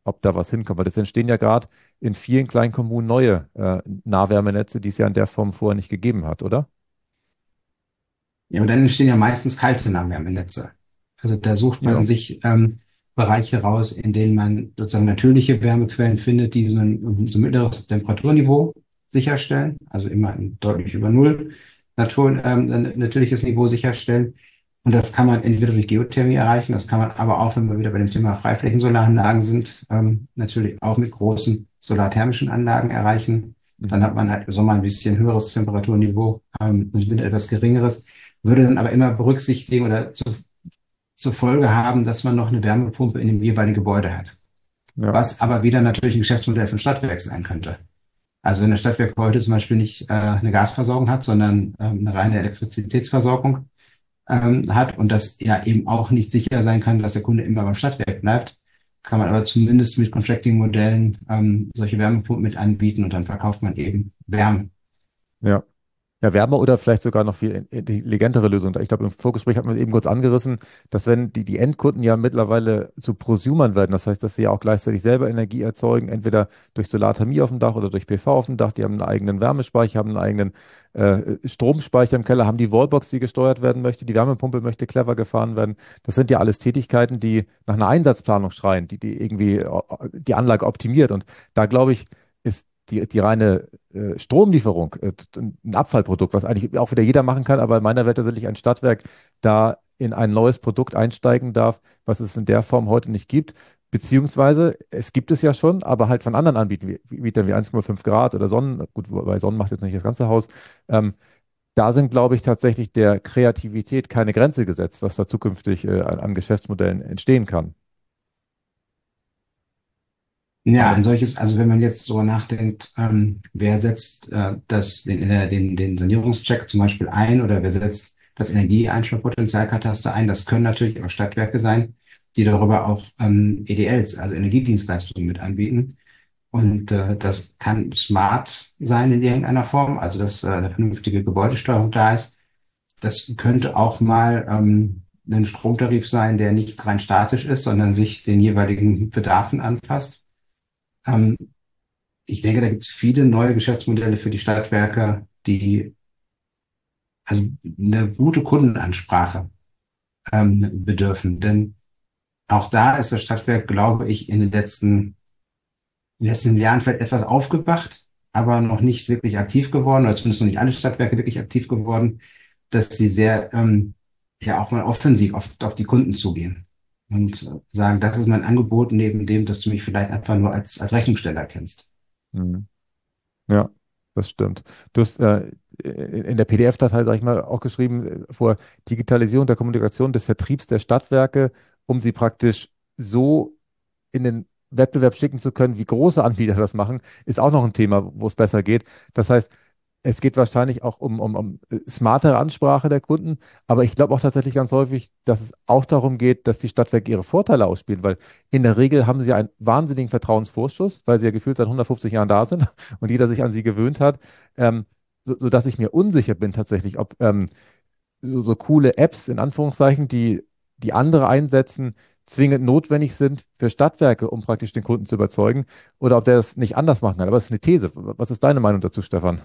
A: ob da was hinkommt. Weil es entstehen ja gerade in vielen kleinen Kommunen neue äh, Nahwärmenetze, die es ja in der Form vorher nicht gegeben hat, oder?
B: Ja, und dann entstehen ja meistens kalte Nahwärmenetze. Also da sucht man
A: Ja.
B: sich ähm, Bereiche raus, in denen man sozusagen natürliche Wärmequellen findet, die so ein, so ein mittleres Temperaturniveau sicherstellen, also immer deutlich über Null Natur, ähm, ein natürliches Niveau sicherstellen. Und das kann man entweder durch Geothermie erreichen, das kann man aber auch, wenn wir wieder bei dem Thema Freiflächensolaranlagen sind, ähm, natürlich auch mit großen solarthermischen Anlagen erreichen. Dann
A: Mhm.
B: hat man halt im Sommer ein bisschen höheres Temperaturniveau ähm, und im Winter etwas geringeres, würde dann aber immer berücksichtigen oder zu, zur Folge haben, dass man noch eine Wärmepumpe in dem jeweiligen Gebäude hat.
A: Ja.
B: Was aber wieder natürlich ein Geschäftsmodell für ein Stadtwerk sein könnte. Also wenn das Stadtwerk heute zum Beispiel nicht äh, eine Gasversorgung hat, sondern ähm, eine reine Elektrizitätsversorgung ähm, hat und das ja eben auch nicht sicher sein kann, dass der Kunde immer beim Stadtwerk bleibt, kann man aber zumindest mit Contracting-Modellen ähm, solche Wärmepumpen mit anbieten und dann verkauft man eben Wärme.
A: Ja. Ja, Wärme oder vielleicht sogar noch viel intelligentere Lösung. Ich glaube, im Vorgespräch hat man es eben kurz angerissen, dass wenn die, die Endkunden ja mittlerweile zu Prosumern werden, das heißt, dass sie ja auch gleichzeitig selber Energie erzeugen, entweder durch Solarthermie auf dem Dach oder durch P V auf dem Dach, die haben einen eigenen Wärmespeicher, haben einen eigenen äh, Stromspeicher im Keller, haben die Wallbox, die gesteuert werden möchte, die Wärmepumpe möchte clever gefahren werden. Das sind ja alles Tätigkeiten, die nach einer Einsatzplanung schreien, die, die irgendwie äh, die Anlage optimiert. Und da glaube ich, ist die, die reine äh, Stromlieferung, äh, ein Abfallprodukt, was eigentlich auch wieder jeder machen kann, aber in meiner Welt tatsächlich ein Stadtwerk da in ein neues Produkt einsteigen darf, was es in der Form heute nicht gibt. Beziehungsweise, es gibt es ja schon, aber halt von anderen Anbietern wie, Anbietern wie eins Komma fünf Grad oder Sonnen, gut, bei Sonnen macht jetzt nicht das ganze Haus. Ähm, da sind, glaube ich, tatsächlich der Kreativität keine Grenze gesetzt, was da zukünftig äh, an, an Geschäftsmodellen entstehen kann.
B: Ja,
A: Aber
B: ein solches, also wenn man jetzt so nachdenkt, ähm, wer setzt äh, das, den, äh, den, den Sanierungscheck zum Beispiel ein oder wer setzt das Energieeinsparpotenzialkataster ein, das können natürlich auch Stadtwerke sein, die darüber auch ähm, E D Ls, also Energiedienstleistungen mit anbieten. Und äh, das kann smart sein in irgendeiner Form, also dass äh, eine vernünftige Gebäudesteuerung da ist. Das könnte auch mal ähm, ein Stromtarif sein, der nicht rein statisch ist, sondern sich den jeweiligen Bedarfen anpasst. Ähm, Ich denke, da gibt es viele neue Geschäftsmodelle für die Stadtwerke, die also eine gute Kundenansprache ähm, bedürfen. Denn auch da ist das Stadtwerk, glaube ich, in den letzten, in den letzten Jahren vielleicht etwas aufgewacht, aber noch nicht wirklich aktiv geworden, oder zumindest noch nicht alle Stadtwerke wirklich aktiv geworden, dass sie sehr ähm, ja auch mal offensiv auf, auf die Kunden zugehen und äh, sagen, das ist mein Angebot neben dem, dass du mich vielleicht einfach nur als, als Rechnungssteller kennst.
A: hm. Ja, das stimmt. Du hast äh, in der P D F-Datei, sag ich mal, auch geschrieben, äh, vor Digitalisierung der Kommunikation des Vertriebs der Stadtwerke, um sie praktisch so in den Wettbewerb schicken zu können, wie große Anbieter das machen, ist auch noch ein Thema, wo es besser geht. Das heißt, es geht wahrscheinlich auch um, um, um äh, smartere Ansprache der Kunden, aber ich glaube auch tatsächlich ganz häufig, dass es auch darum geht, dass die Stadtwerke ihre Vorteile ausspielen, weil in der Regel haben sie einen wahnsinnigen Vertrauensvorschuss, weil sie ja gefühlt seit hundertfünfzig Jahren da sind und jeder sich an sie gewöhnt hat, ähm, so, sodass ich mir unsicher bin tatsächlich, ob ähm, so, so coole Apps in Anführungszeichen, die, die andere einsetzen, zwingend notwendig sind für Stadtwerke, um praktisch den Kunden zu überzeugen, oder ob der das nicht anders machen kann. Aber das ist eine These. Was ist deine Meinung dazu, Stefan?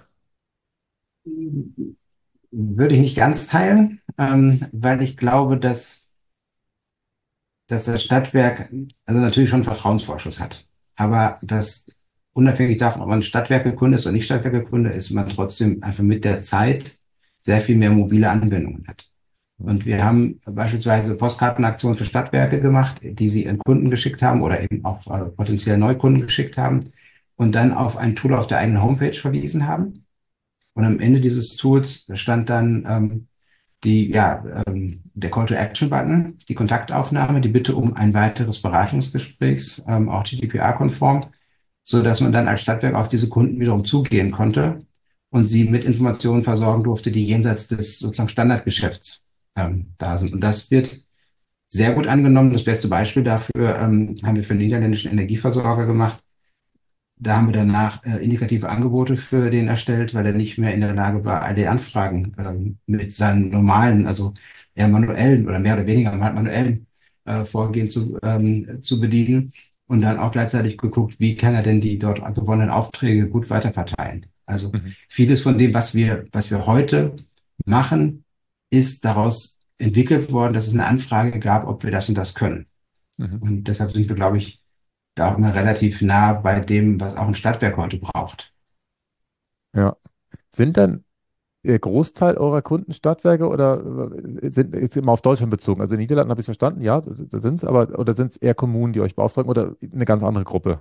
B: Würde ich nicht ganz teilen, ähm, weil ich glaube, dass, dass das Stadtwerk also natürlich schon einen Vertrauensvorschuss hat. Aber dass unabhängig davon, ob man Stadtwerkekunde ist oder nicht Stadtwerkekunde, ist man trotzdem einfach mit der Zeit sehr viel mehr mobile Anwendungen hat. Und wir haben beispielsweise Postkartenaktionen für Stadtwerke gemacht, die sie ihren Kunden geschickt haben oder eben auch äh, potenziell Neukunden geschickt haben und dann auf ein Tool auf der eigenen Homepage verwiesen haben. Und am Ende dieses Tools stand dann ähm, die, ja, ähm, der Call-to-Action-Button, die Kontaktaufnahme, die Bitte um ein weiteres Beratungsgespräch, ähm, auch G D P R-konform, so dass man dann als Stadtwerk auf diese Kunden wiederum zugehen konnte und sie mit Informationen versorgen durfte, die jenseits des sozusagen Standardgeschäfts ähm, da sind. Und das wird sehr gut angenommen. Das beste Beispiel dafür ähm, haben wir für den niederländischen Energieversorger gemacht. Da haben wir danach äh, indikative Angebote für den erstellt, weil er nicht mehr in der Lage war, all die Anfragen ähm, mit seinen normalen, also eher manuellen oder mehr oder weniger halt manuellen äh, Vorgehen zu, ähm, zu bedienen. und dann auch gleichzeitig geguckt, wie kann er denn die dort gewonnenen Aufträge gut weiterverteilen. Also
A: Mhm.
B: vieles von dem, was wir, was wir heute machen, ist daraus entwickelt worden, dass es eine Anfrage gab, ob wir das und das können.
A: Mhm.
B: Und deshalb sind wir, glaube ich, da auch immer relativ nah bei dem, was auch ein Stadtwerk heute braucht.
A: Ja. Sind dann der Großteil eurer Kunden Stadtwerke oder äh, sind jetzt immer auf Deutschland bezogen? Also in den Niederlanden habe ich es verstanden, ja, da sind es, aber oder sind es eher Kommunen, die euch beauftragen oder eine ganz andere Gruppe?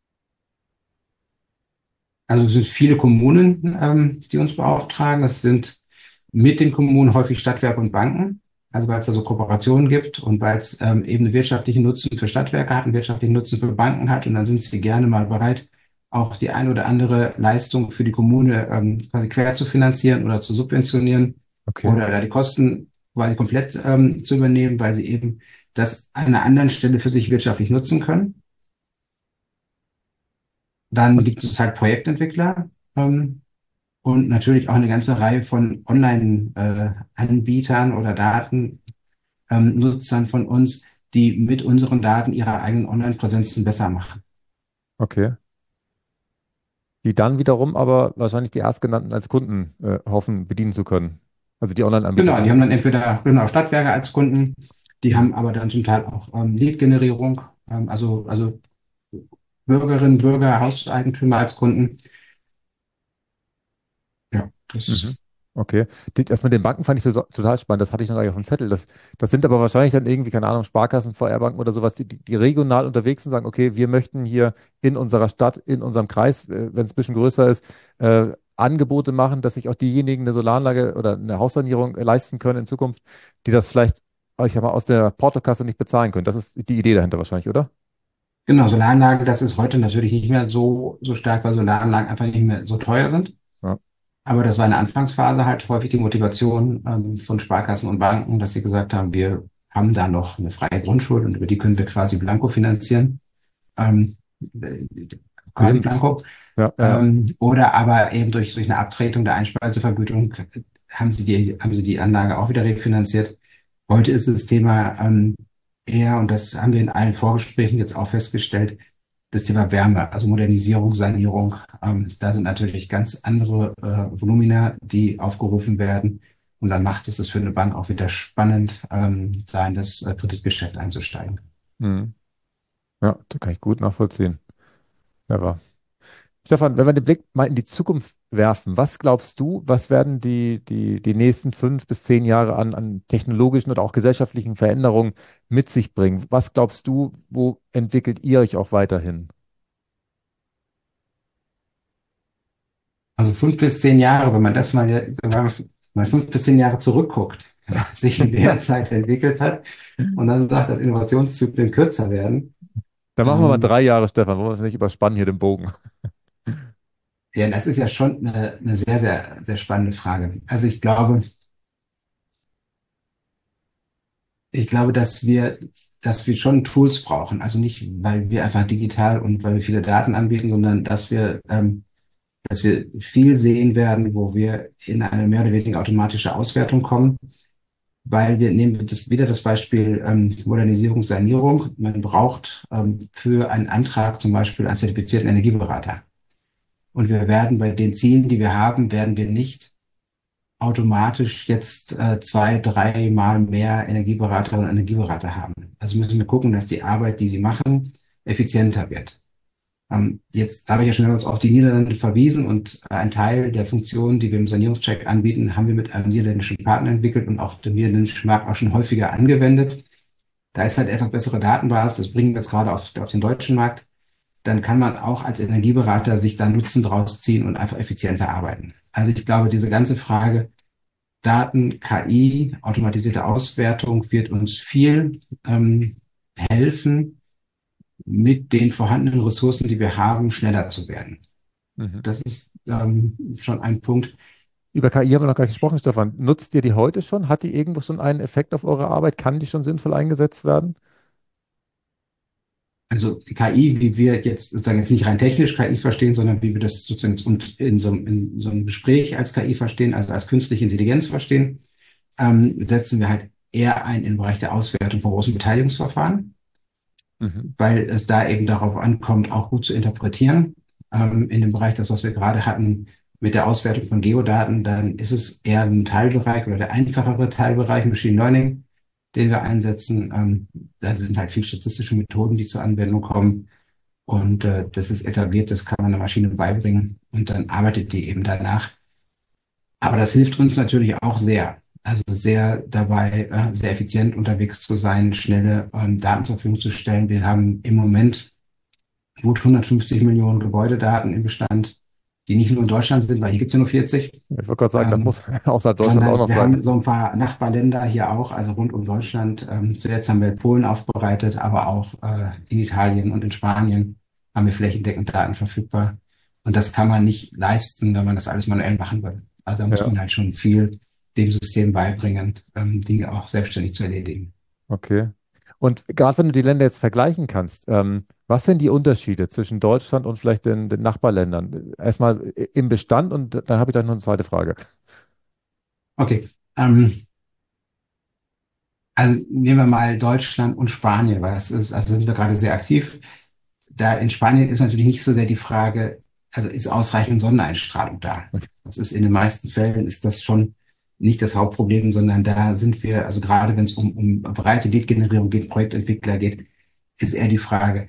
B: Also es sind viele Kommunen, ähm, die uns beauftragen. Es sind mit den Kommunen häufig Stadtwerke und Banken. Also weil es da so Kooperationen gibt und weil es ähm, eben einen wirtschaftlichen Nutzen für Stadtwerke hat, einen wirtschaftlichen Nutzen für Banken hat. Und dann sind sie gerne mal bereit, auch die ein oder andere Leistung für die Kommune ähm, quasi quer zu finanzieren oder zu subventionieren
A: Okay.
B: oder da die Kosten quasi komplett ähm, zu übernehmen, weil sie eben das an einer anderen Stelle für sich wirtschaftlich nutzen können. Dann
A: Und,
B: gibt es halt Projektentwickler, ähm, und natürlich auch eine ganze Reihe von Online-Anbietern oder Datennutzern ähm, Nutzern von uns, die mit unseren Daten ihre eigenen Online-Präsenzen besser machen.
A: okay. Die dann wiederum aber wahrscheinlich die Erstgenannten als Kunden äh, hoffen, bedienen zu können. Also die Online-Anbieter,
B: Genau,
A: die.
B: die haben dann entweder genau Stadtwerke als Kunden, die
A: Mhm.
B: haben aber dann zum Teil auch ähm, Lead-Generierung, ähm, also, also Bürgerinnen, Bürger, Hauseigentümer als Kunden. Ja, das
A: Mhm. Okay. Die- Das mit den Banken fand ich so, total spannend. Das hatte ich noch gar nicht auf dem Zettel. Das, das sind aber wahrscheinlich dann irgendwie, keine Ahnung, Sparkassen, V R-Banken oder sowas, die, die die regional unterwegs sind und sagen, okay, wir möchten hier in unserer Stadt, in unserem Kreis, äh, wenn es ein bisschen größer ist, äh, Angebote machen, dass sich auch diejenigen eine Solaranlage oder eine Haussanierung äh, leisten können in Zukunft, die das vielleicht, äh, ich sag mal, aus der Portokasse nicht bezahlen können. Das ist die Idee dahinter wahrscheinlich, oder?
B: genau, Solaranlagen, das ist heute natürlich nicht mehr so, so stark, weil Solaranlagen einfach nicht mehr so teuer sind.
A: Ja.
B: Aber das war in der Anfangsphase halt häufig die Motivation ähm, von Sparkassen und Banken, dass sie gesagt haben, wir haben da noch eine freie Grundschuld und über die können wir quasi Blanco finanzieren. Ähm, äh, quasi
A: Stimmt.
B: Blanco.
A: Ja, ja, ja.
B: Ähm, oder aber eben durch, durch eine Abtretung der Einspeisevergütung haben sie die, haben sie die Anlage auch wieder refinanziert. Heute ist das Thema ähm, eher, und das haben wir in allen Vorgesprächen jetzt auch festgestellt, das Thema Wärme, also Modernisierung, Sanierung. Ähm, da sind natürlich ganz andere äh, Volumina, die aufgerufen werden. Und dann macht es das für eine Bank auch wieder spannend, ähm, da in das äh, Kreditgeschäft einzusteigen.
A: Mhm. Ja, da kann ich gut nachvollziehen. Ja, Stefan, wenn wir den Blick mal in die Zukunft werfen, was glaubst du, was werden die, die, die nächsten fünf bis zehn Jahre an, an technologischen oder auch gesellschaftlichen Veränderungen mit sich bringen? Was glaubst du, wo entwickelt ihr euch auch weiterhin?
B: Also fünf bis zehn Jahre, wenn man das mal, wenn man mal fünf bis zehn Jahre zurückguckt, was sich in der Zeit entwickelt hat und dann sagt, dass Innovationszyklen kürzer werden.
A: Dann machen wir mal
B: Ähm,
A: drei Jahre, Stefan, wollen wir uns nicht überspannen hier den Bogen.
B: ja, das ist ja schon eine, eine sehr, sehr, sehr spannende Frage. Also ich glaube, ich glaube, dass wir, dass wir schon Tools brauchen. Also nicht, weil wir einfach digital und weil wir viele Daten anbieten, sondern dass wir, ähm, dass wir viel sehen werden, wo wir in eine mehr oder weniger automatische Auswertung kommen. Weil wir nehmen das, wieder das Beispiel ähm, Modernisierung, Sanierung. Man braucht ähm, für einen Antrag zum Beispiel einen zertifizierten Energieberater. Und wir werden bei den Zielen, die wir haben, werden wir nicht automatisch jetzt äh, zwei, dreimal mehr Energieberaterinnen und Energieberater haben. Also müssen wir gucken, dass die Arbeit, die sie machen, effizienter wird. Ähm, jetzt habe ich ja schon mehrmals auf die Niederlande verwiesen und äh, ein Teil der Funktionen, die wir im Sanierungscheck anbieten, haben wir mit einem niederländischen Partner entwickelt und auf dem niederländischen Markt auch schon häufiger angewendet. Da ist halt etwas bessere Datenbasis, das bringen wir jetzt gerade auf, auf den deutschen Markt. Dann kann man auch als Energieberater sich da Nutzen draus ziehen und einfach effizienter arbeiten. Also ich glaube, diese ganze Frage Daten, K I, automatisierte Auswertung wird uns viel ähm, helfen, mit den vorhandenen Ressourcen, die wir haben, schneller zu werden.
A: Mhm.
B: Das ist ähm, schon ein Punkt.
A: Über K I haben wir noch gar nicht gesprochen, Stefan. Nutzt ihr die heute schon? Hat die irgendwo schon einen Effekt auf eure Arbeit? Kann die schon sinnvoll eingesetzt werden?
B: Also K I, wie wir jetzt sozusagen jetzt nicht rein technisch K I verstehen, sondern wie wir das sozusagen und in so, einem- in so einem Gespräch als K I verstehen, also als künstliche Intelligenz verstehen, ähm, setzen wir halt eher ein im Bereich der Auswertung von großen Beteiligungsverfahren.
A: Mhm.
B: weil es da eben darauf ankommt, auch gut zu interpretieren. Ähm, in dem Bereich, das, was wir gerade hatten, mit der Auswertung von Geodaten, dann ist es eher ein Teilbereich oder der einfachere Teilbereich Machine Learning, den wir einsetzen. Ähm, da sind halt viel statistische Methoden, die zur Anwendung kommen. Und äh, das ist etabliert, das kann man der Maschine beibringen und dann arbeitet die eben danach. Aber das hilft uns natürlich auch sehr. Also sehr dabei, äh, sehr effizient unterwegs zu sein, schnelle ähm, Daten zur Verfügung zu stellen. Wir haben im Moment gut hundertfünfzig Millionen Gebäudedaten im Bestand, die nicht nur in Deutschland sind, weil hier gibt es ja nur vierzig,
A: Ich wollte gerade sagen, das
B: ähm,
A: muss außerhalb Deutschland auch
B: sondern
A: noch
B: wir
A: sein.
B: haben so ein paar Nachbarländer hier auch, also rund um Deutschland. Ähm, zuletzt haben wir Polen aufbereitet, aber auch äh, in Italien und in Spanien haben wir flächendeckend Daten verfügbar. Und das kann man nicht leisten, wenn man das alles manuell machen würde. Also da muss
A: Ja,
B: man halt schon viel dem System beibringen, ähm, Dinge auch selbstständig zu erledigen.
A: okay. Und gerade wenn du die Länder jetzt vergleichen kannst, ähm, was sind die Unterschiede zwischen Deutschland und vielleicht den, den Nachbarländern? Erstmal im Bestand und dann habe ich gleich noch eine zweite Frage.
B: Okay, ähm, also nehmen wir mal Deutschland und Spanien, weil es ist, also sind wir gerade sehr aktiv. Da in Spanien ist natürlich nicht so sehr die Frage, also ist ausreichend Sonneneinstrahlung da? Das ist in den meisten Fällen ist das schon nicht das Hauptproblem, sondern da sind wir, also gerade wenn es um, um breite Lead-Generierung geht, Projektentwickler geht, ist eher die Frage,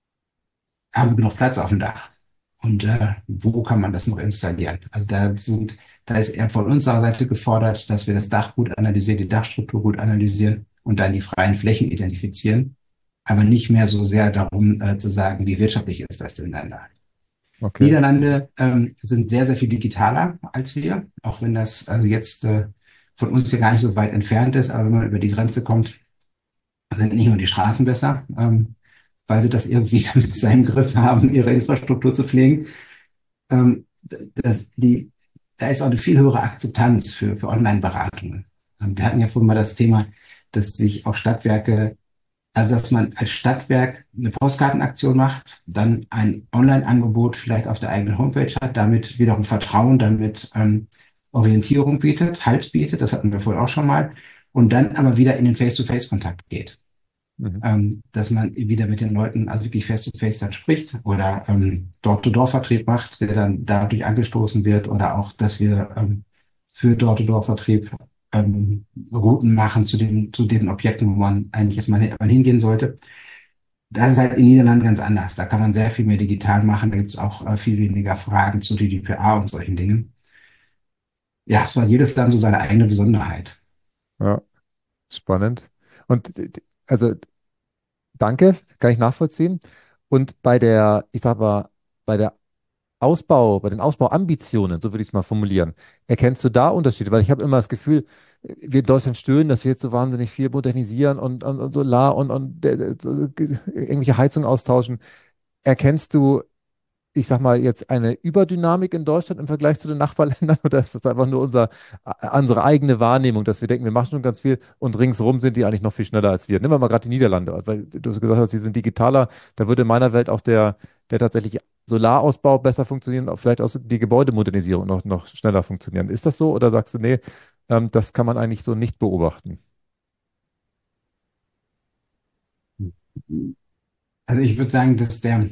B: haben wir genug Platz auf dem Dach? Und äh, wo kann man das noch installieren? Also da sind, da ist eher von unserer Seite gefordert, dass wir das Dach gut analysieren, die Dachstruktur gut analysieren und dann die freien Flächen identifizieren, aber nicht mehr so sehr darum äh, zu sagen, wie wirtschaftlich ist das denn dann da.
A: Okay.
B: Niederlande ähm, sind sehr, sehr viel digitaler als wir, auch wenn das also jetzt äh, von uns ja gar nicht so weit entfernt ist, aber wenn man über die Grenze kommt, sind nicht nur die Straßen besser, ähm, weil sie das irgendwie mit seinem Griff haben, ihre Infrastruktur zu pflegen. Ähm, das, die, da ist auch eine viel höhere Akzeptanz für, für Online-Beratungen. Ähm, wir hatten ja vorhin mal das Thema, dass sich auch Stadtwerke, also dass man als Stadtwerk eine Postkartenaktion macht, dann ein Online-Angebot vielleicht auf der eigenen Homepage hat, damit wiederum Vertrauen, damit ähm, Orientierung bietet, Halt bietet, das hatten wir vorhin auch schon mal, und dann aber wieder in den Face-to-Face-Kontakt geht,
A: Mhm.
B: ähm, dass man wieder mit den Leuten also wirklich face-to-face dann spricht oder ähm, Door-to-Door-Vertrieb macht, der dann dadurch angestoßen wird oder auch, dass wir ähm, für Door-to-Door-Vertrieb ähm, Routen machen zu den, zu den Objekten, wo man eigentlich erstmal hin, man hingehen sollte. Das ist halt in Niederlanden ganz anders. Da kann man sehr viel mehr digital machen. Da gibt es auch äh, viel weniger Fragen zu G D P R und solchen Dingen. Ja, es hat jedes Land so seine eigene Besonderheit.
A: Ja, spannend. Und d- d- also danke, kann ich nachvollziehen. Und bei der, ich sag mal, bei der Ausbau, bei den Ausbauambitionen, so würde ich es mal formulieren, erkennst du da Unterschiede? Weil ich habe immer das Gefühl, wir in Deutschland stöhnen, dass wir jetzt so wahnsinnig viel modernisieren und, und, und Solar und, und äh, so, äh, irgendwelche Heizungen austauschen. Erkennst du, ich sag mal, jetzt eine Überdynamik in Deutschland im Vergleich zu den Nachbarländern oder ist das einfach nur unser, äh, unsere eigene Wahrnehmung, dass wir denken, wir machen schon ganz viel und ringsherum sind die eigentlich noch viel schneller als wir? Nehmen wir mal gerade die Niederlande, weil du so gesagt hast, die sind digitaler. Da würde in meiner Welt auch der, der tatsächlich Solarausbau besser funktionieren, auch vielleicht auch so die Gebäudemodernisierung noch, noch schneller funktionieren. Ist das so oder sagst du, nee, ähm, das kann man eigentlich so nicht beobachten?
B: Also ich würde sagen, dass der,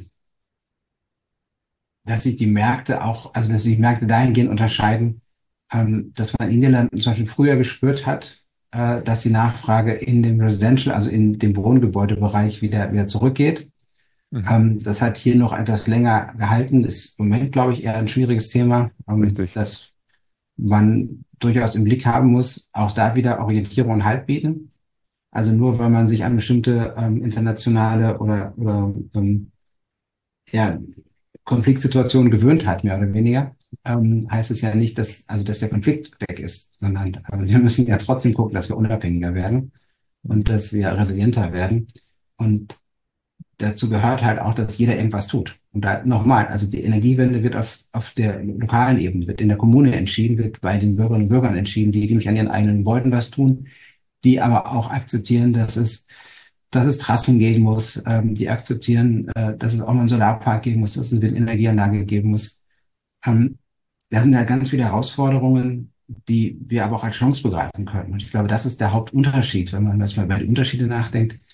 B: dass sich die Märkte auch, also dass sich die Märkte dahingehend unterscheiden, ähm, dass man in Niederlanden zum Beispiel früher gespürt hat, äh, dass die Nachfrage in dem Residential, also in dem Wohngebäudebereich wieder, wieder zurückgeht.
A: Mhm.
B: Ähm, das hat hier noch etwas länger gehalten. Ist im Moment, glaube ich, eher ein schwieriges Thema, ähm,
A: Richtig.
B: das man durchaus im Blick haben muss. Auch da wieder Orientierung und Halt bieten. Also nur weil man sich an bestimmte ähm, internationale oder, oder ähm, ja, Konfliktsituationen gewöhnt hat, mehr oder weniger, ähm, heißt es ja nicht, dass, also dass der Konflikt weg ist, sondern äh, wir müssen ja trotzdem gucken, dass wir unabhängiger werden und
A: Mhm.
B: dass wir resilienter werden. Und dazu gehört halt auch, dass jeder irgendwas tut. Und da nochmal, also die Energiewende wird auf, auf der lokalen Ebene, wird in der Kommune entschieden, wird bei den Bürgerinnen und Bürgern entschieden, die nämlich an ihren eigenen Gebäuden was tun, die aber auch akzeptieren, dass es, dass es Trassen geben muss, ähm, die akzeptieren, äh, dass es auch mal einen Solarpark geben muss, dass es eine Windenergieanlage geben muss. Ähm, Da sind halt ganz viele Herausforderungen, die wir aber auch als Chance begreifen können. Und ich glaube, das ist der Hauptunterschied, wenn man jetzt mal über die Unterschiede nachdenkt.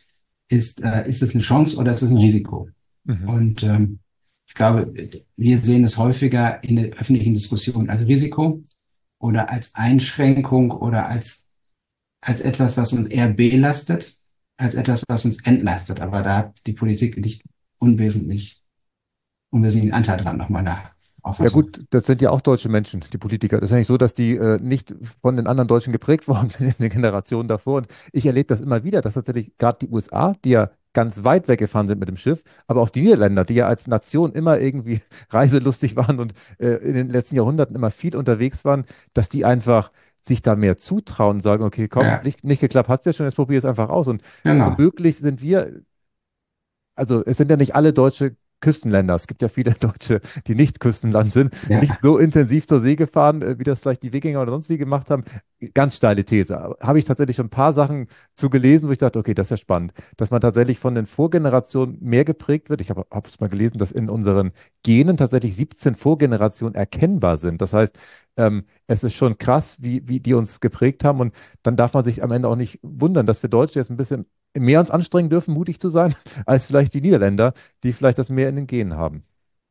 B: ist, äh, ist es eine Chance oder ist es ein Risiko?
A: Mhm.
B: Und ähm, ich glaube, wir sehen es häufiger in der öffentlichen Diskussion als Risiko oder als Einschränkung oder als, als etwas, was uns eher belastet, als etwas, was uns entlastet. Aber da hat die Politik nicht unwesentlich, unwesentlichen Anteil dran, nach meiner
A: Ja
B: Auffassung.
A: gut, das sind ja auch deutsche Menschen, die Politiker. Das ist ja nicht so, dass die äh, nicht von den anderen Deutschen geprägt worden sind in den Generationen davor. Und ich erlebe das immer wieder, dass tatsächlich gerade die U S A, die ja ganz weit weggefahren sind mit dem Schiff, aber auch die Niederländer, die ja als Nation immer irgendwie reiselustig waren und äh, in den letzten Jahrhunderten immer viel unterwegs waren, dass die einfach sich da mehr zutrauen und sagen, okay, komm,
B: Ja,
A: nicht, nicht geklappt, hat's ja schon, jetzt probier es einfach aus. Und
B: genau.
A: womöglich sind wir, also es sind ja nicht alle deutsche Küstenländer. Es gibt ja viele Deutsche, die nicht Küstenland sind, nicht
B: Ja,
A: so intensiv zur See gefahren, äh, wie das vielleicht die Wikinger oder sonst wie gemacht haben. Ganz steile These. Aber habe ich tatsächlich schon ein paar Sachen zu gelesen, wo ich dachte, okay, das ist ja spannend, dass man tatsächlich von den Vorgenerationen mehr geprägt wird. Ich habe es mal gelesen, dass in unseren Genen tatsächlich siebzehn Vorgenerationen erkennbar sind. Das heißt, ähm, es ist schon krass, wie, wie die uns geprägt haben. Und dann darf man sich am Ende auch nicht wundern, dass wir Deutsche jetzt ein bisschen mehr uns anstrengen dürfen, mutig zu sein, als vielleicht die Niederländer, die vielleicht das mehr in den Genen haben.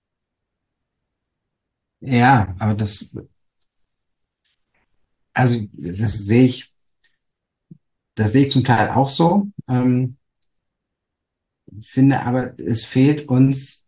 B: ja, aber das, also das sehe ich, das sehe ich zum Teil auch so. Ähm, finde aber, es fehlt uns,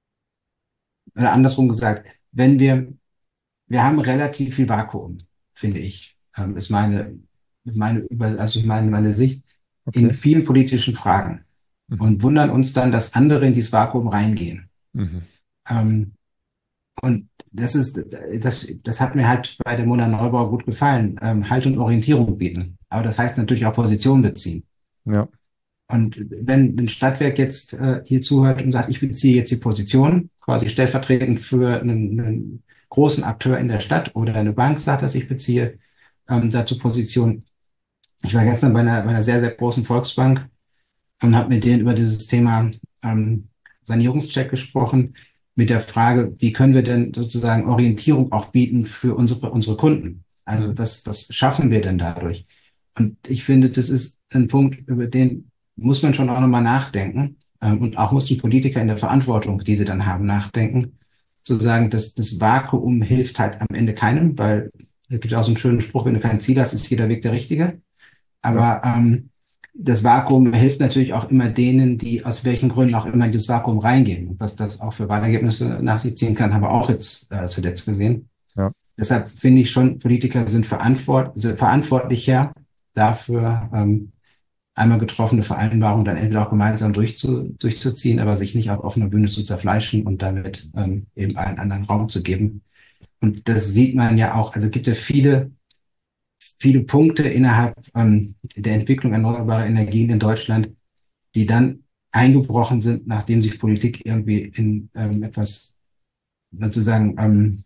B: oder andersrum gesagt, wenn wir, wir haben relativ viel Vakuum, finde ich, ähm, ist meine, meine, über, also meine, meine Sicht in
A: Okay.
B: vielen politischen Fragen
A: Mhm.
B: und wundern uns dann, dass andere in dieses Vakuum reingehen.
A: Mhm.
B: Ähm, und das ist, das, das hat mir halt bei der Mona Neubauer gut gefallen. Ähm, Halt und Orientierung bieten. Aber das heißt natürlich auch Position beziehen.
A: Ja.
B: Und wenn ein Stadtwerk jetzt äh, hier zuhört und sagt, ich beziehe jetzt die Position, quasi stellvertretend für einen, einen großen Akteur in der Stadt oder eine Bank sagt, dass ich beziehe, ähm, dazu Position. Ich war gestern bei einer, bei einer sehr, sehr großen Volksbank und habe mit denen über dieses Thema ähm, Sanierungscheck gesprochen, mit der Frage, wie können wir denn sozusagen Orientierung auch bieten für unsere, unsere Kunden? Also
A: Mhm.
B: was, was schaffen wir denn dadurch? Und ich finde, das ist ein Punkt, über den muss man schon auch nochmal nachdenken. Ähm, und auch muss ein Politiker in der Verantwortung, die sie dann haben, nachdenken. Zu sagen, dass das Vakuum hilft halt am Ende keinem, weil es gibt ja auch so einen schönen Spruch, wenn du kein Ziel hast, ist jeder Weg der richtige.
A: Ja.
B: Aber ähm, das Vakuum hilft natürlich auch immer denen, die aus welchen Gründen auch immer in das Vakuum reingehen. Und was das auch für Wahlergebnisse nach sich ziehen kann, haben wir auch jetzt äh, zuletzt gesehen.
A: Ja.
B: Deshalb finde ich schon, Politiker sind verantwort sind verantwortlicher dafür, ähm, einmal getroffene Vereinbarungen dann entweder auch gemeinsam durchzu durchzuziehen, aber sich nicht auf offener Bühne zu zerfleischen und damit ähm, eben allen anderen Raum zu geben. Und das sieht man ja auch, also gibt ja viele viele Punkte innerhalb ähm, der Entwicklung erneuerbarer Energien in Deutschland, die dann eingebrochen sind, nachdem sich Politik irgendwie in ähm, etwas sozusagen ähm,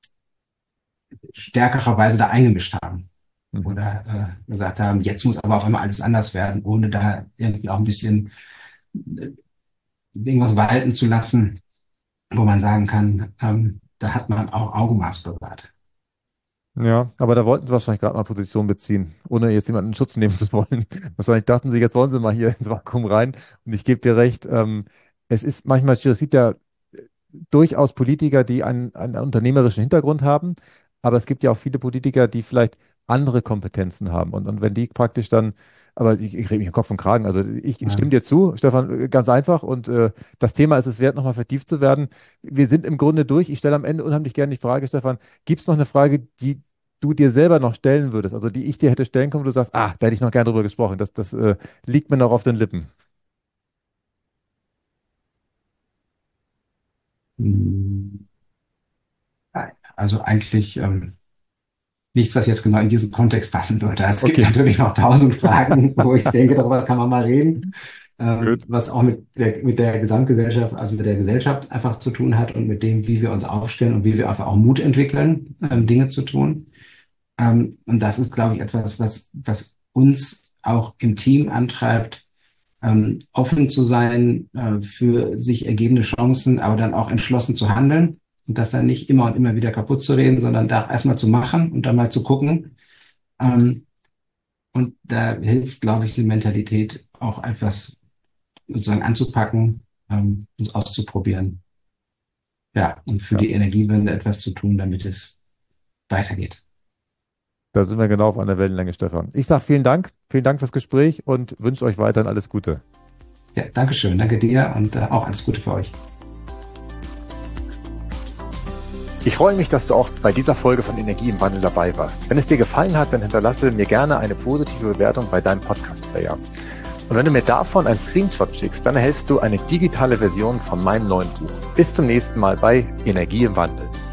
B: stärkerer Weise da eingemischt haben
A: Mhm.
B: oder äh, gesagt haben, jetzt muss aber auf einmal alles anders werden, ohne da irgendwie auch ein bisschen äh, irgendwas walten zu lassen, wo man sagen kann, ähm, da hat man auch Augenmaß bewahrt.
A: Ja, aber da wollten sie wahrscheinlich gerade mal Position beziehen, ohne jetzt jemanden in Schutz nehmen zu wollen. Wahrscheinlich dachten sie, jetzt wollen sie mal hier ins Vakuum rein. Und ich gebe dir recht, ähm, es ist manchmal schwierig. Es gibt ja durchaus Politiker, die einen, einen unternehmerischen Hintergrund haben, aber es gibt ja auch viele Politiker, die vielleicht andere Kompetenzen haben. Und, und wenn die praktisch dann, aber ich, ich rede mich im Kopf und Kragen, also ich stimme
B: Ja.
A: dir zu, Stefan, äh, ganz einfach. Und äh, das Thema ist es wert, nochmal vertieft zu werden. Wir sind im Grunde durch. Ich stelle am Ende unheimlich gerne die Frage, Stefan, gibt es noch eine Frage, die du dir selber noch stellen würdest, also die ich dir hätte stellen können, wo du sagst, ah, da hätte ich noch gerne drüber gesprochen. Das, das äh, liegt mir noch auf den Lippen.
B: Hm, Also eigentlich ähm, nichts, was jetzt genau in diesen Kontext passen würde. Es gibt
A: Okay,
B: natürlich noch tausend Fragen, wo ich denke, darüber kann man mal reden, ähm,
A: gut.
B: was auch mit der, mit der Gesamtgesellschaft, also mit der Gesellschaft einfach zu tun hat und mit dem, wie wir uns aufstellen und wie wir einfach auch Mut entwickeln, ähm, Dinge zu tun. Ähm, und das ist, glaube ich, etwas, was, was uns auch im Team antreibt, ähm, offen zu sein äh, für sich ergebende Chancen, aber dann auch entschlossen zu handeln und das dann nicht immer und immer wieder kaputt zu reden, sondern da erstmal zu machen und dann mal zu gucken. Ähm, und da hilft, glaube ich, die Mentalität auch etwas, sozusagen anzupacken ähm, und auszuprobieren. Ja, und für
A: Ja.
B: die Energiewende etwas zu tun, damit es weitergeht.
A: Da sind wir genau auf einer Wellenlänge, Stefan. Ich sage vielen Dank, vielen Dank fürs Gespräch und wünsche euch weiterhin alles Gute.
B: Ja, Dankeschön, danke dir und äh, auch alles Gute für euch.
A: Ich freue mich, dass du auch bei dieser Folge von Energie im Wandel dabei warst. Wenn es dir gefallen hat, dann hinterlasse mir gerne eine positive Bewertung bei deinem Podcast-Player. Und wenn du mir davon einen Screenshot schickst, dann erhältst du eine digitale Version von meinem neuen Buch. Bis zum nächsten Mal bei Energie im Wandel.